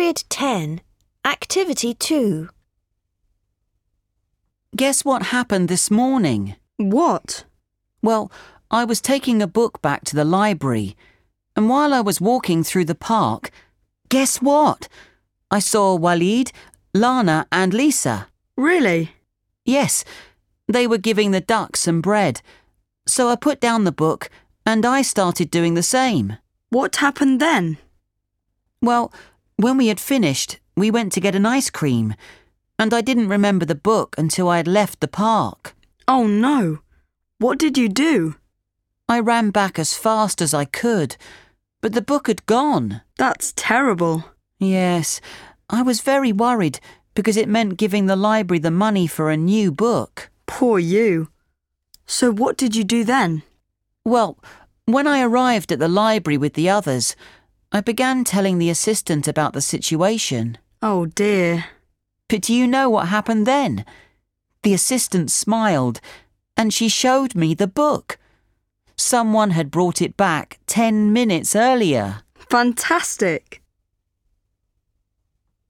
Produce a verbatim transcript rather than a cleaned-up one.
Grid ten, Activity two. Guess what happened this morning? What? Well, I was taking a book back to the library, and while I was walking through the park, guess what? I saw Walid, Lana and Lisa. Really? Yes, they were giving the ducks some bread, so I put down the book and I started doing the same. What happened then? Well, when we had finished, we went to get an ice cream, and I didn't remember the book until I had left the park. Oh no! What did you do? I ran back as fast as I could, but the book had gone. That's terrible. Yes, I was very worried because it meant giving the library the money for a new book. Poor you. So what did you do then? Well, when I arrived at the library with the others, I began telling the assistant about the situation. Oh dear. But do you know what happened then? The assistant smiled, and she showed me the book. Someone had brought it back ten minutes earlier. Fantastic!